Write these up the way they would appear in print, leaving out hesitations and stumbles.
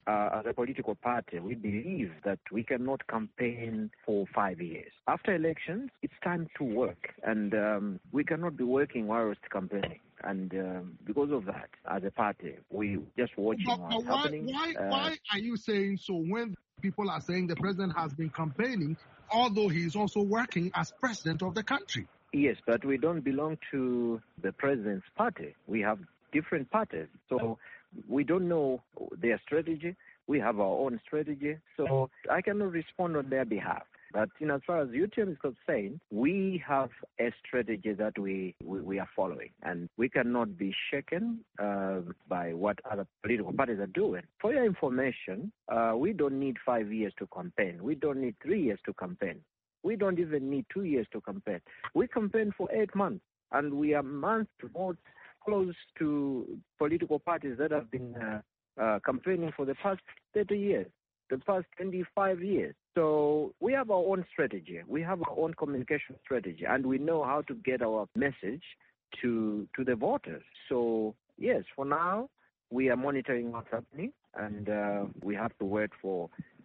as a political party, we believe that we cannot campaign for 5 years. After elections, it's time to work, and we cannot be working whilst campaigning. And because of that, as a party, we just watching what's happening. Why are you saying so when people are saying the president has been campaigning, although he is also working as president of the country? Yes, but we don't belong to the president's party. We have different parties. So we don't know their strategy. We have our own strategy. So I cannot respond on their behalf. But as far as UTM is concerned, we have a strategy that we are following. And we cannot be shaken by what other political parties are doing. For your information, we don't need 5 years to campaign. We don't need 3 years to campaign. We don't even need 2 years to campaign. We campaign for 8 months. And we are months more close to political parties that have been campaigning for the past 30 years, the past 25 years. So we have our own strategy. We have our own communication strategy, and we know how to get our message to the voters. So, yes, for now, we are monitoring what's happening, and we have to wait for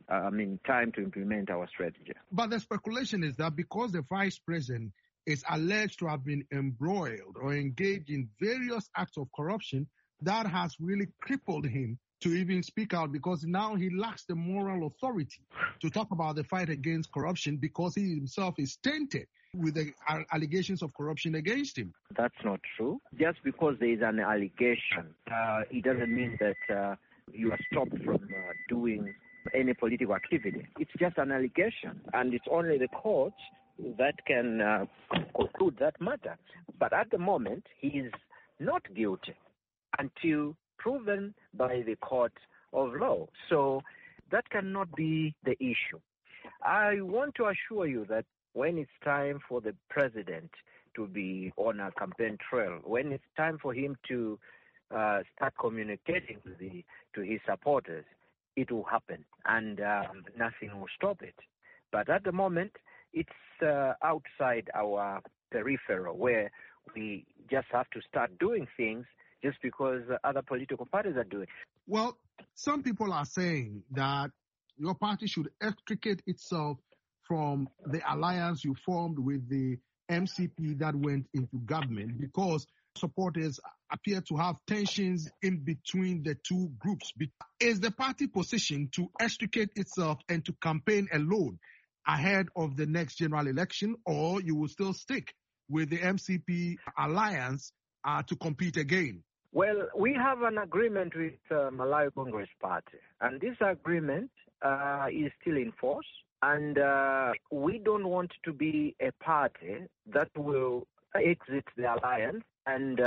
time to implement our strategy. But the speculation is that because the vice president is alleged to have been embroiled or engaged in various acts of corruption, that has really crippled him to even speak out, because now he lacks the moral authority to talk about the fight against corruption, because he himself is tainted with the allegations of corruption against him. That's not true. Just because there is an allegation, it doesn't mean that you are stopped from doing any political activity. It's just an allegation, and it's only the courts that can conclude that matter. But at the moment, he is not guilty until proven by the court of law. So that cannot be the issue. I want to assure you that when it's time for the president to be on a campaign trail, when it's time for him to start communicating to his supporters, it will happen, and nothing will stop it. But at the moment, it's outside our peripheral, where we just have to start doing things just because other political parties are doing. Well, some people are saying that your party should extricate itself from the alliance you formed with the MCP that went into government, because supporters appear to have tensions in between the two groups. Is the party positioned to extricate itself and to campaign alone ahead of the next general election, or you will still stick with the MCP alliance to compete again? Well, we have an agreement with Malawi Congress Party, and this agreement is still in force, and we don't want to be a party that will exit the alliance and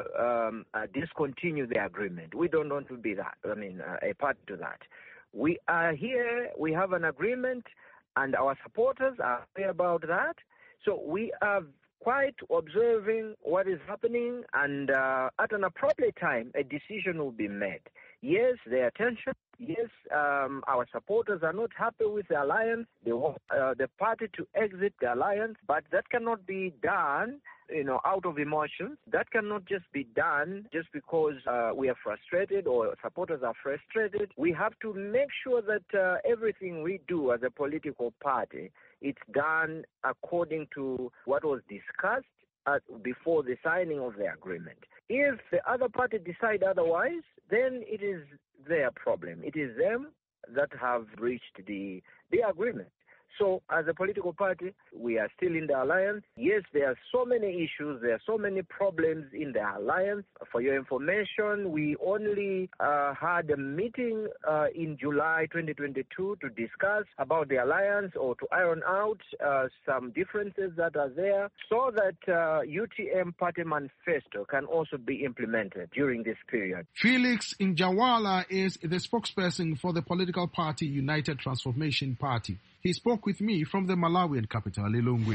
discontinue the agreement. We don't want to be that, a party to that. We are here, we have an agreement, and our supporters are clear about that. So we are quite observing what is happening, and at an appropriate time, a decision will be made. Yes, there are tensions. Yes, our supporters are not happy with the alliance. They want the party to exit the alliance, but that cannot be done, out of emotions. That cannot just be done just because we are frustrated or supporters are frustrated. We have to make sure that everything we do as a political party, it's done according to what was discussed before the signing of the agreement. If the other party decide otherwise, then it is their problem. It is them that have reached the agreement. So as a political party, we are still in the alliance. Yes, there are so many issues. There are so many problems in the alliance. For your information, we only had a meeting in July 2022 to discuss about the alliance, or to iron out some differences that are there, so that UTM party manifesto can also be implemented during this period. Felix Njawala is the spokesperson for the political party United Transformation Party. He spoke with me from the Malawian capital, Lilongwe.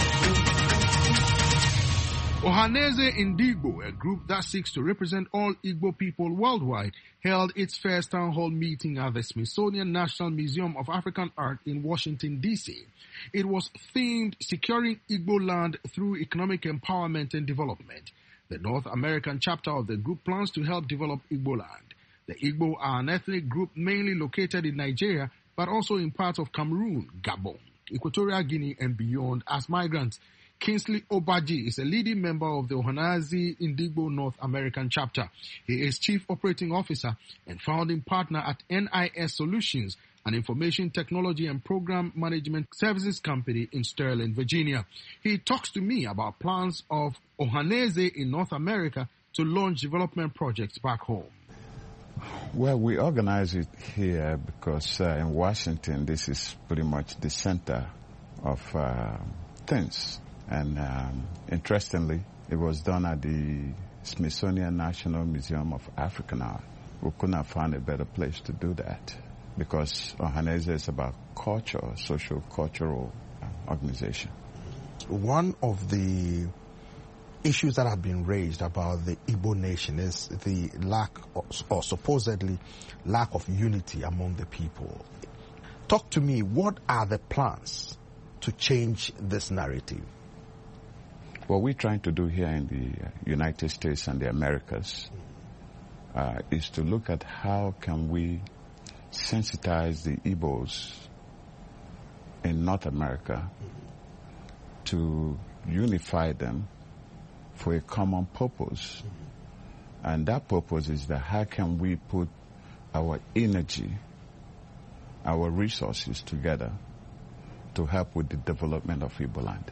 Ohaneze Indigbo, a group that seeks to represent all Igbo people worldwide, held its first town hall meeting at the Smithsonian National Museum of African Art in Washington, D.C. It was themed Securing Igbo Land Through Economic Empowerment and Development. The North American chapter of the group plans to help develop Igbo land. The Igbo are an ethnic group mainly located in Nigeria, but also in parts of Cameroon, Gabon, Equatorial Guinea, and beyond as migrants. Kingsley Obaji is a leading member of the Ohanaeze Ndigbo North American chapter. He is Chief Operating Officer and founding partner at NIS Solutions, an information technology and program management services company in Sterling, Virginia. He talks to me about plans of Ohanaeze in North America to launch development projects back home. Well, we organize it here because in Washington, this is pretty much the center of things. And interestingly, it was done at the Smithsonian National Museum of African Art. We couldn't have found a better place to do that because Ohanaeze is about culture, social cultural organization. One of the issues that have been raised about the Igbo nation is the lack or supposedly lack of unity among the people. Talk to me, what are the plans to change this narrative? What we're trying to do here in the United States and the Americas is to look at how can we sensitize the Igbos in North America to unify them for a common purpose. And that purpose is that how can we put our energy, our resources together to help with the development of Igbo land.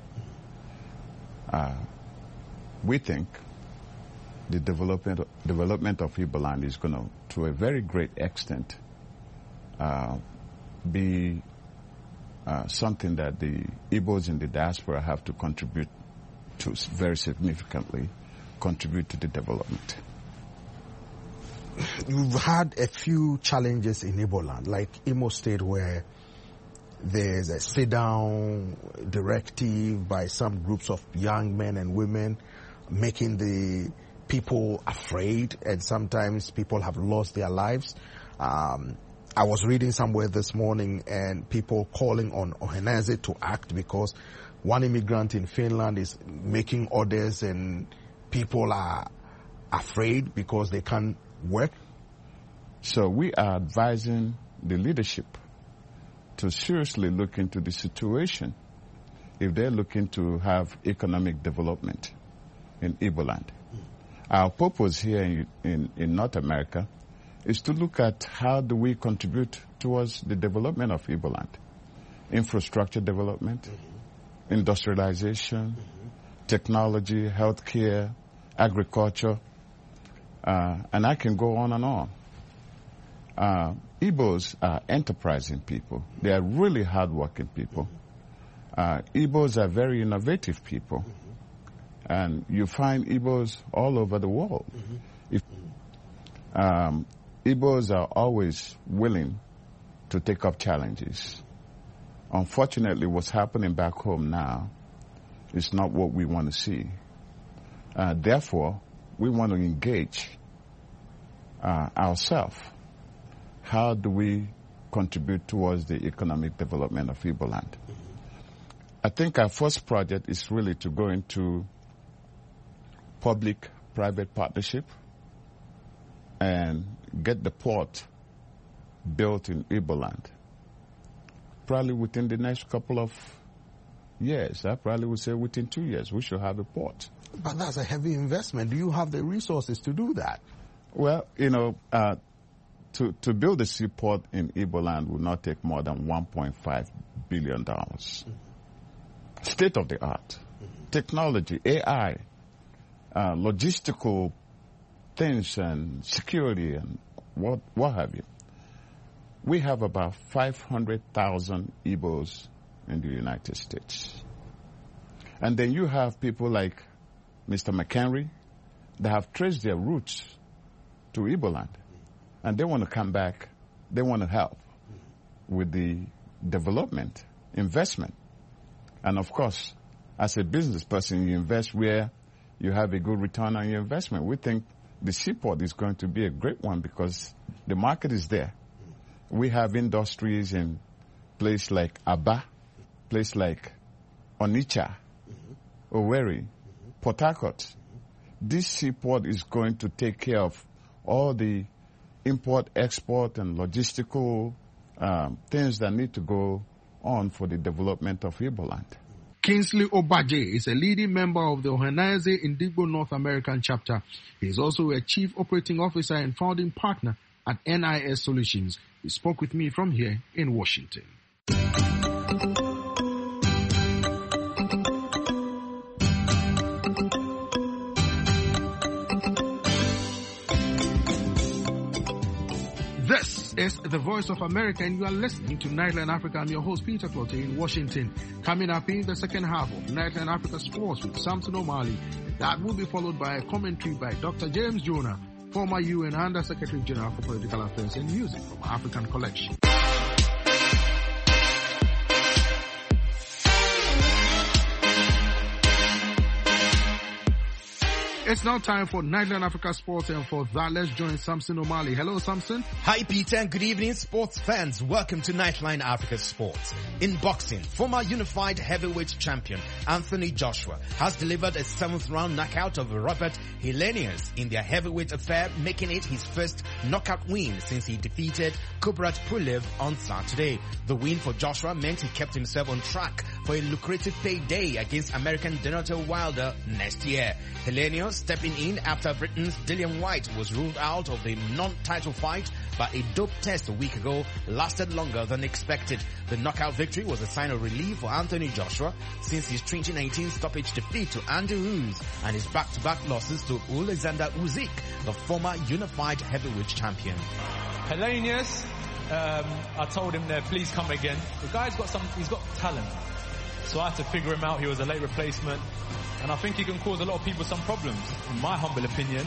We think the development of Igbo land is going to a very great extent, be something that the Igbos in the diaspora have to contribute to very significantly, contribute to the development. You've had a few challenges in Igbo land, like Imo State, where there's a sit-down directive by some groups of young men and women making the people afraid, and sometimes people have lost their lives. I was reading somewhere this morning and people calling on Ohanaeze to act because one immigrant in Finland is making orders and people are afraid because they can't work. So we are advising the leadership to seriously look into the situation if they're looking to have economic development in Igbo land. Our purpose here in North America is to look at how do we contribute towards the development of Igbo land. Infrastructure development, industrialization, technology, healthcare, agriculture, and I can go on and on. Igbos are enterprising people. They are really hardworking people. Igbos are very innovative people. And you find Igbos all over the world. Igbos are always willing to take up challenges. Unfortunately, what's happening back home now is not what we want to see. Therefore, we want to engage ourselves. How do we contribute towards the economic development of Igbo land? I think our first project is really to go into public-private partnership and get the port built in Igbo land. Probably within the next couple of years. I probably would say within 2 years we should have a port. But that's a heavy investment. Do you have the resources to do that? Well, to build a seaport in Igbo land will not take more than $1.5 billion. State of the art. Technology, AI, logistical things and security and what have you. We have about 500,000 Igbos in the United States. And then you have people like Mr. McHenry that have traced their roots to Igbo land. And they want to come back. They want to help with the development, investment. And of course, as a business person, you invest where you have a good return on your investment. We think the seaport is going to be a great one because the market is there. We have industries in places like Aba, places like Onitsha, Owerri, Port Harcourt. This seaport is going to take care of all the import, export, and logistical things that need to go on for the development of Igbo land. Kingsley Obaje is a leading member of the Ohanaeze Ndigbo North American chapter. He is also a chief operating officer and founding partner at NIS Solutions. He spoke with me from here in Washington. This is the Voice of America, and you are listening to Nightline Africa. I'm your host, Peter Clotte, in Washington. Coming up in the second half of Nightline Africa Sports with Samson O'Malley. That will be followed by a commentary by Dr. James Jonah, former UN Under Secretary General for Political Affairs and Music from African Collection. It's now time for Nightline Africa Sports, and for that, let's join Samson O'Malley. Hello, Samson. Hi, Peter, and good evening, sports fans. Welcome to Nightline Africa Sports. In boxing, former unified heavyweight champion Anthony Joshua has delivered a 7th-round knockout of Robert Helenius in their heavyweight affair, making it his first knockout win since he defeated Kubrat Pulev on Saturday. The win for Joshua meant he kept himself on track for a lucrative payday against American Deontay Wilder next year. Helenius stepping in after Britain's Dillian Whyte was ruled out of the non-title fight, but a dope test a week ago lasted longer than expected. The knockout victory was a sign of relief for Anthony Joshua since his 2019 stoppage defeat to Andy Ruiz and his back-to-back losses to Alexander Usyk, the former unified heavyweight champion. Helenius, I told him there, please come again. The guy's he's got talent. So I had to figure him out. He was a late replacement. And I think he can cause a lot of people some problems, in my humble opinion.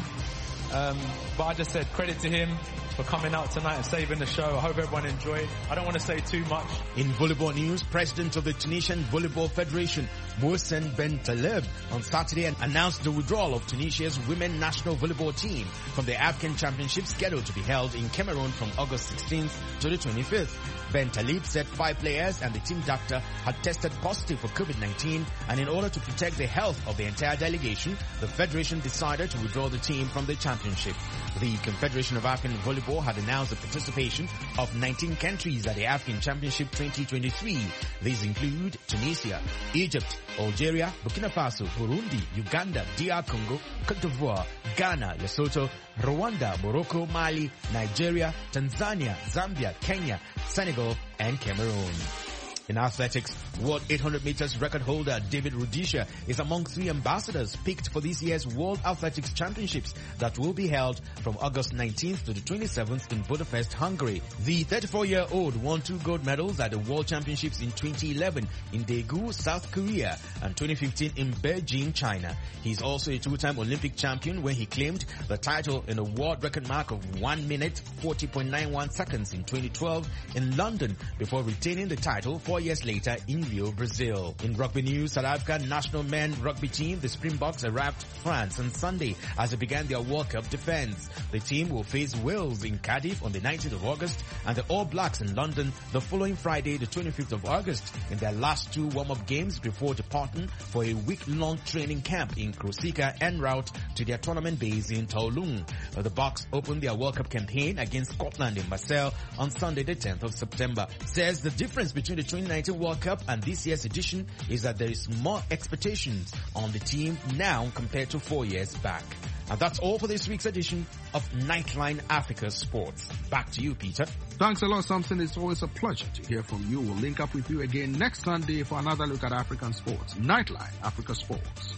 But I just said credit to him for coming out tonight and saving the show. I hope everyone enjoyed. I don't want to say too much. In volleyball news, President of the Tunisian Volleyball Federation, Mohsen Ben Taleb, on Saturday announced the withdrawal of Tunisia's women national volleyball team from the African Championship scheduled to be held in Cameroon from August 16th to the 25th. Ben Taleb said 5 players and the team doctor had tested positive for COVID-19, and in order to protect the health of the entire delegation, the Federation decided to withdraw the team from the championship. The Confederation of African Volleyball had announced the participation of 19 countries at the African Championship 2023. These include Tunisia, Egypt, Algeria, Burkina Faso, Burundi, Uganda, DR Congo, Cote d'Ivoire, Ghana, Lesotho, Rwanda, Morocco, Mali, Nigeria, Tanzania, Zambia, Kenya, Senegal, and Cameroon. In athletics, World 800 meters record holder David Rudisha is among 3 ambassadors picked for this year's World Athletics Championships that will be held from August 19th to the 27th in Budapest, Hungary. The 34-year-old won 2 gold medals at the World Championships in 2011 in Daegu, South Korea, and 2015 in Beijing, China. He's also a 2-time Olympic champion where he claimed the title in a world record mark of 1 minute 40.91 seconds in 2012 in London before retaining the title 4 years later in Rio, Brazil. In rugby news, South African national men rugby team, the Springboks, arrived France on Sunday as they began their World Cup defense. The team will face Wales in Cardiff on the 19th of August and the All Blacks in London the following Friday, the 25th of August, in their last 2 warm-up games before departing for a week-long training camp in Corsica en route to their tournament base in Toulon. The Boks opened their World Cup campaign against Scotland in Marseille on Sunday, the 10th of September. Says the difference between the 2019 World Cup and this year's edition is that there is more expectations on the team now compared to 4 years back. And that's all for this week's edition of Nightline Africa Sports. Back to you, Peter. Thanks a lot, Samson. It's always a pleasure to hear from you. We'll link up with you again next Sunday for another look at African sports. Nightline Africa Sports.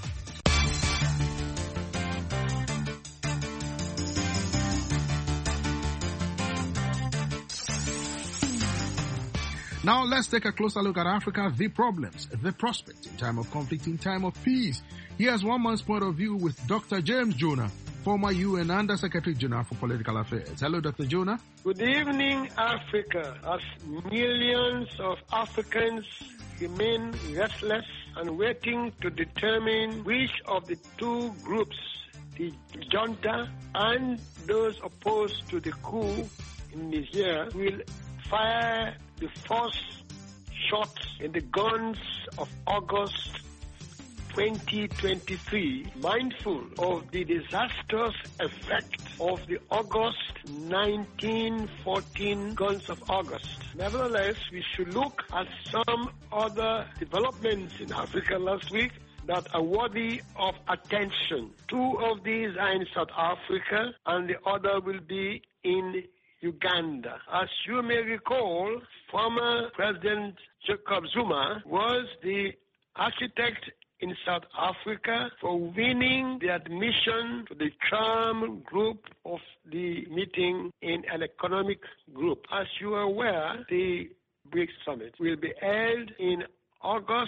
Now let's take a closer look at Africa, the problems, the prospects in time of conflict, in time of peace. Here's one man's point of view with Dr. James Jonah, former UN Under Secretary General for Political Affairs. Hello, Dr. Jonah. Good evening, Africa. As millions of Africans remain restless and waiting to determine which of the 2 groups, the junta and those opposed to the coup in Niger, will fire the first shots in the guns of August 2023, mindful of the disastrous effect of the August 1914 Guns of August. Nevertheless, we should look at some other developments in Africa last week that are worthy of attention. Two of these are in South Africa, and the other will be in Uganda. As you may recall, former President Jacob Zuma was the architect in South Africa for winning the admission to the Charm group of the meeting in an economic group. As you are aware, the BRICS Summit will be held in August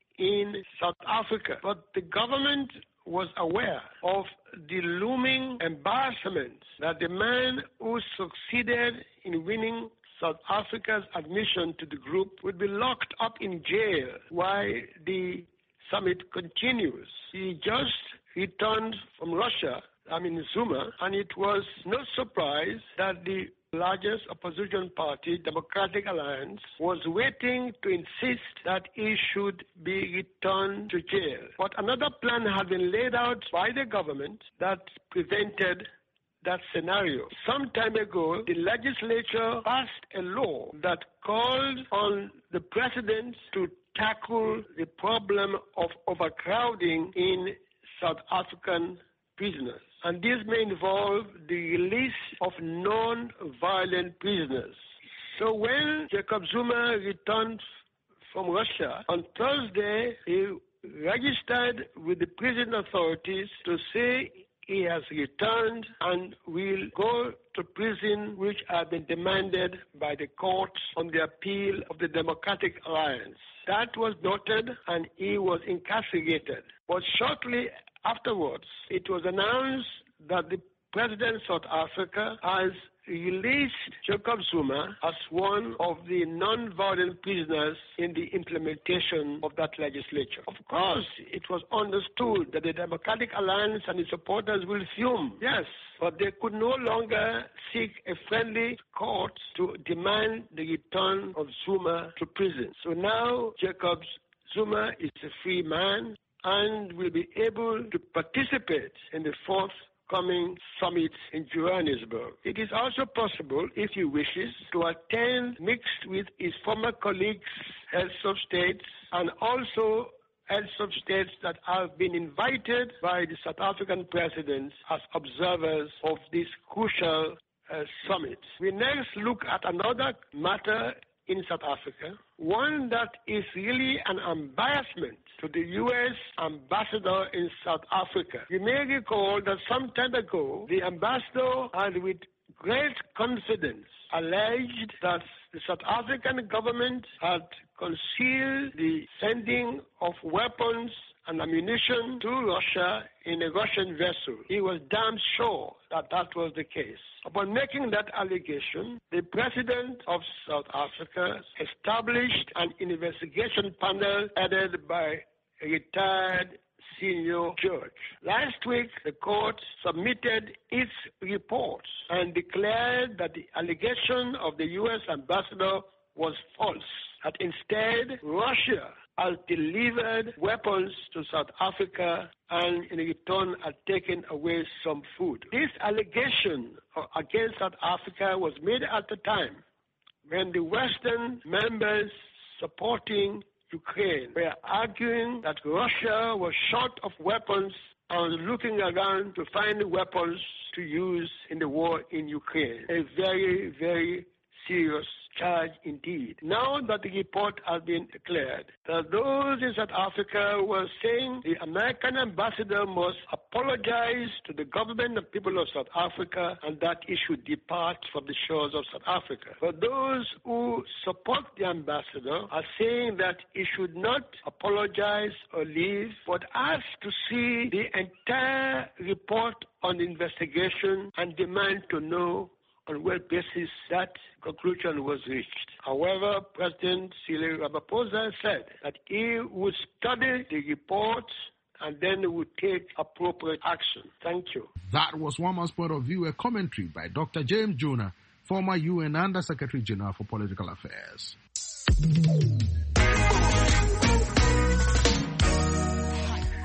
in South Africa, but the government was aware of the looming embarrassment that the man who succeeded in winning South Africa's admission to the group would be locked up in jail while the summit continues. He just returned from Russia, Zuma, and it was no surprise that the largest opposition party, Democratic Alliance, was waiting to insist that he should be returned to jail. But another plan had been laid out by the government that prevented that scenario. Some time ago, the legislature passed a law that called on the president to tackle the problem of overcrowding in South African prisoners. And this may involve the release of non-violent prisoners. So when Jacob Zuma returned from Russia, on Thursday, he registered with the prison authorities to say he has returned and will go to prison, which had been demanded by the courts on the appeal of the Democratic Alliance. That was noted, and he was incarcerated. But shortly afterwards, it was announced that the President of South Africa has released Jacob Zuma as one of the non-violent prisoners in the implementation of that legislature. Of course, it was understood that the Democratic Alliance and its supporters will fume, yes, but they could no longer seek a friendly court to demand the return of Zuma to prison. So now Jacob Zuma is a free man and will be able to participate in the forthcoming summit in Johannesburg. It is also possible, if he wishes, to attend mixed with his former colleagues, heads of states, and also heads of states that have been invited by the South African president as observers of this crucial summit. We next look at another matter in South Africa, one that is really an embarrassment to the U.S. ambassador in South Africa. You may recall that some time ago, the ambassador had with great confidence alleged that the South African government had concealed the sending of weapons and ammunition to Russia in a Russian vessel. He was damn sure that that was the case. Upon making that allegation, the president of South Africa established an investigation panel headed by a retired senior judge. Last week, the court submitted its report and declared that the allegation of the U.S. ambassador was false, that instead Russia has delivered weapons to South Africa and in return had taken away some food. This allegation against South Africa was made at the time when the Western members supporting Ukraine were arguing that Russia was short of weapons and was looking around to find weapons to use in the war in Ukraine. A very, very serious charge indeed. Now that the report has been declared, that those in South Africa were saying the American ambassador must apologize to the government and people of South Africa and that he should depart from the shores of South Africa. But those who support the ambassador are saying that he should not apologize or leave, but ask to see the entire report on the investigation and demand to know on what basis that conclusion was reached. However, President Cyril Ramaphosa said that he would study the report and then would take appropriate action. Thank you. That was one man's point of view, a commentary by Dr. James Jonah, former UN Under Secretary General for Political Affairs.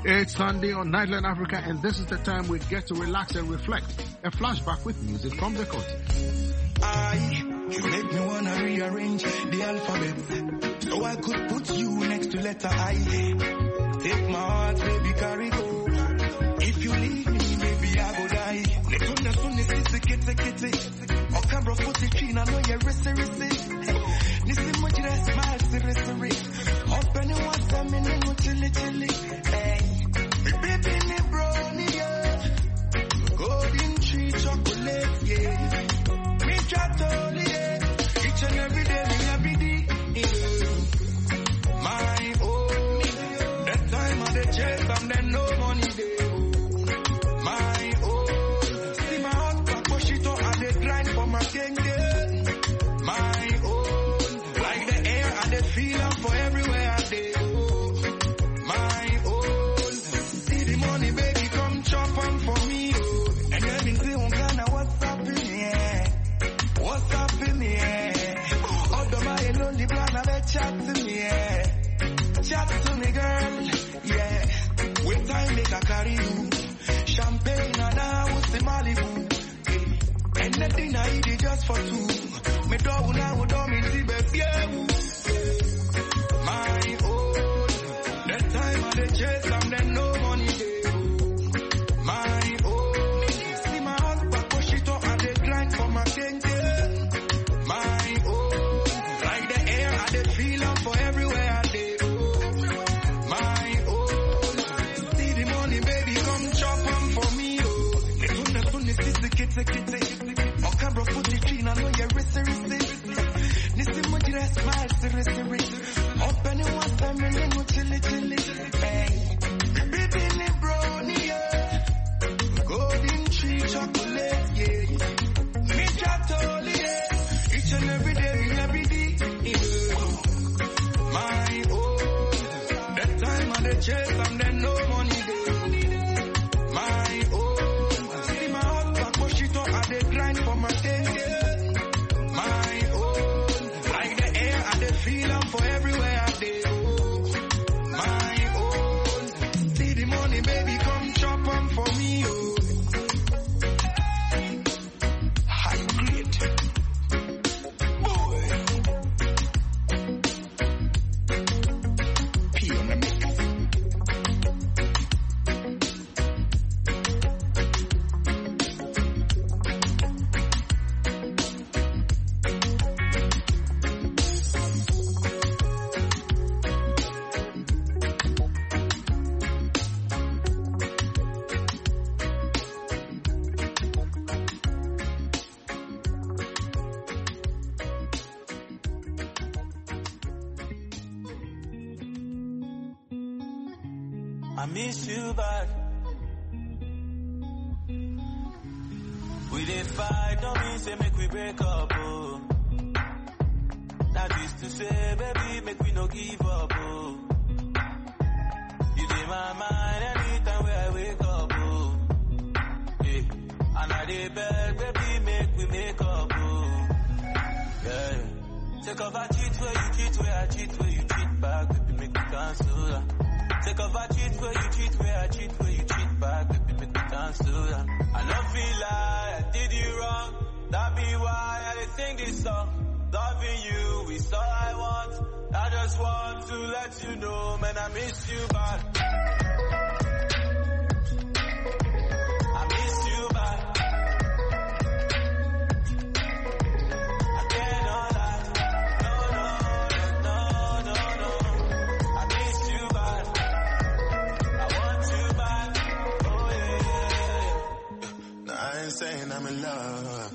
It's Sunday on Nightline Africa, and this is the time we get to relax and reflect. A flashback with music from the continent. You make me wanna rearrange the alphabet so I could put you next to letter I. Take my heart, baby, carry go. If you leave me, baby, I go die. Okabro footy, I know you're resi. Nisi mujira smile, siri. Open it once, I'm in it, chili. Hey, baby, me brownie, yeah. Golden tree chocolate, yeah. Me chatoli, yeah. Each and every day, yeah. My own, that time of the chase, and then no money there. My own, see my heart back, push it up, and they grind for my gang, yeah. My own, like the air, and they feel them for everywhere I go. My own, see the money, baby, come chop on for me, oh. And let me see what's up in here. What's up in here? Although my lonely plan, I bet chat to me, yeah. Chat to me, girl, yeah. With time, make a carry you. Champagne and I was the Malibu. Anything I eat it just for two. Me do now, do me see baby, yeah. My own, that time of the chase, and then no money there. My own, see my husband push it up and they grind for my thing, yeah. My own, like the air, and they feel them for everywhere I go. My own, see the money, baby, come chop them for me, oh. The kitty. Okabro footy, I know you're resi. Nisi mujira smile, siri. Open it once, I'm in it, chili. Hey, baby, me brownie, yeah. Golden tree chocolate, yeah. Me chatoli, yeah. Each and every day, yeah. My own, that time of the chase, and then no money there. My own, see my heart push it up, and they grind for my thing, yeah. My own, like the air, and they feel them for everywhere I go. My own, see the money, baby, come chop them for me, oh. High grade, boy. P on the mix. I miss you bad. We did fight, don't mean say make we break up, oh. That is to say, baby, make we no give up, oh. You in my mind anytime where I wake up, oh. Yeah. And I dey beg, baby, make we make up, oh. Yeah. Take off a cheat where you cheat, where I cheat, where you cheat back, baby, make me cancel that. Take off a cheat where you cheat, where I cheat, where you cheat back, baby, make me cancel that. I don't feel like I did you wrong, that be why I did sing this song. Loving you is all I want, I just want to let you know, man, I miss you bad. I miss you bad. I cannot lie, no. I miss you bad. I want you back, oh yeah. Now I ain't saying I'm in love,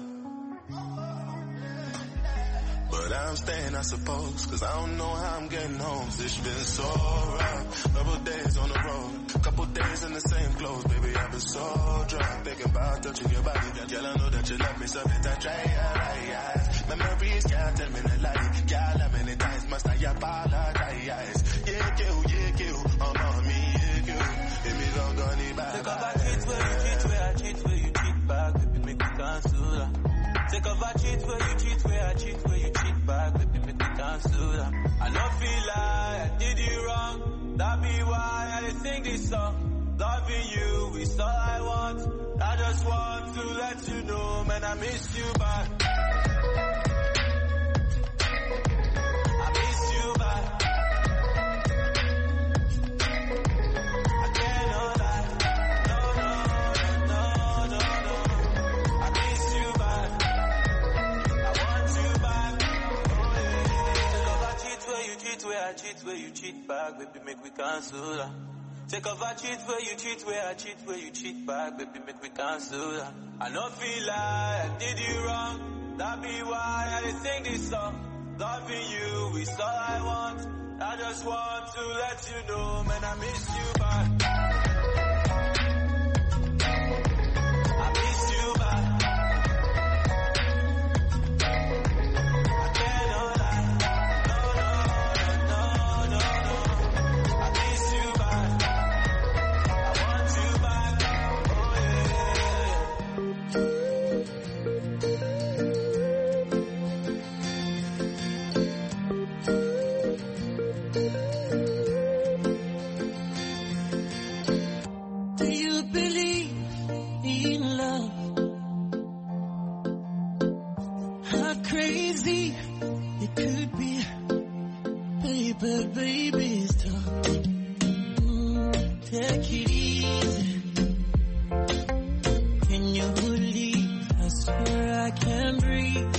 but I'm staying, I suppose, cause I don't know how I'm getting home. It's been so rough, couple days on the road, couple days in the same clothes, baby, I've been so drunk, thinking about touching your body, girl, I know that you love me, so that I try your eyes, memories can't tell me the lie, girl, how many times must I apologize, yeah, kill, I'm on me, yeah, if me don't go any back. Take off a cheat where you cheat, where I cheat, where you cheat back, baby, make me cancel that. Take off a cheat where you cheat, where I cheat, where you cheat back, baby, make me cancel that. I don't feel like I did you wrong, that be why I sing this song. Loving you is all I want. I just want to let you know, man, I miss you back. I miss you back. I cannot lie. No. I miss you back. I want you back. Oh yeah. Because I cheat where you cheat, where I cheat, where you cheat back. Baby, make we cancel that. Take off I cheat where you cheat, where I cheat, where you cheat back. Baby, make we cancel that. I don't feel like I did you wrong. That be why I didn't sing this song. Loving you is all I want. I just want to let you know, man, I miss you back. I miss you back. I cannot lie. No. I miss you back. I want you back. Oh yeah. Do you believe in love? How crazy it could be. Baby, stop. Take it easy. Can you believe? I swear I can breathe.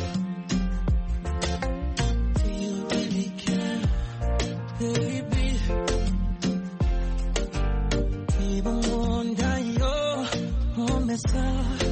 Do you really care, baby? Even wonder your own message.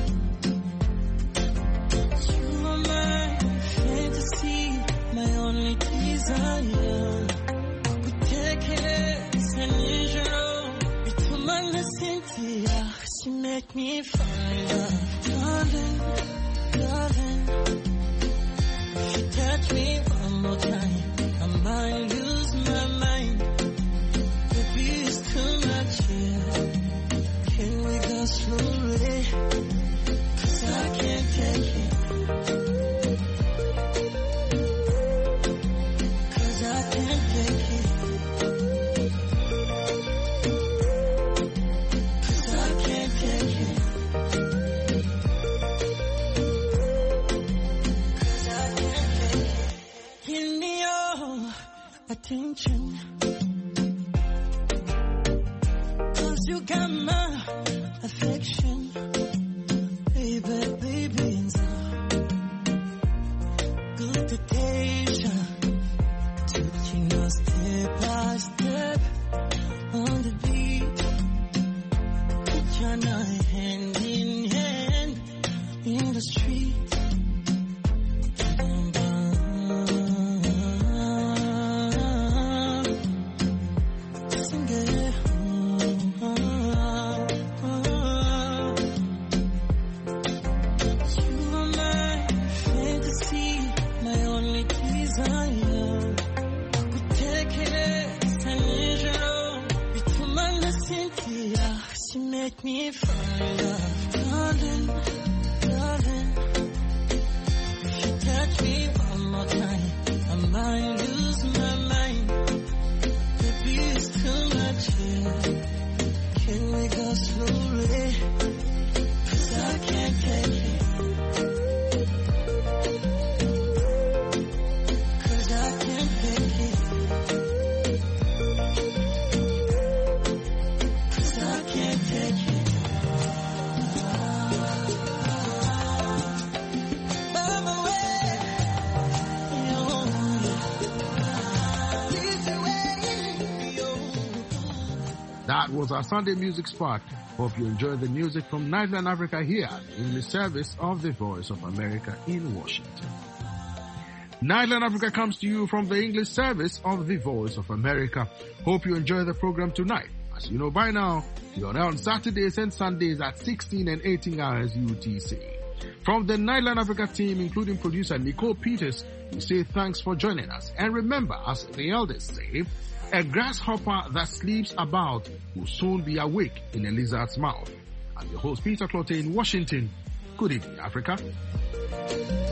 You are my fantasy, my only desire. But take it as unusual. It's my Cynthia. She make me fall in love, darling. If you touch me one more time, I might lose my mind. Baby, it's too much here. Can we go slowly? 'Cause I can't take it. 'Cause I can't take it. 'Cause I can't take it. 'Cause I can't take it. Give me your attention. 'Cause you got my affection. Baby, it's a good temptation. Taking us step by step on the beat. Put your night hand in hand in the street. Sing it. You are my fantasy, my only desire. But take it as unusual. It's my Cynthia. She make me fall in love, darling. If you touch me one more time, I might lose my mind. Baby, it's too much here. Can we go slowly? 'Cause I can't take it. 'Cause I can't take it. 'Cause I can't take it. I'm away. That was our Sunday Music Spot. Hope you enjoyed the music from Nightland Africa here, in the service of the Voice of America in Washington. Nightland Africa comes to you from the English service of the Voice of America. Hope you enjoy the program tonight. As you know by now, we are on Saturdays and Sundays at 16 and 18 hours UTC. From the Nightland Africa team, including producer Nicole Peters, we say thanks for joining us. And remember, as the elders say, a grasshopper that sleeps about will soon be awake in a lizard's mouth. I'm your host, Peter Clotte in Washington. Good evening, Africa.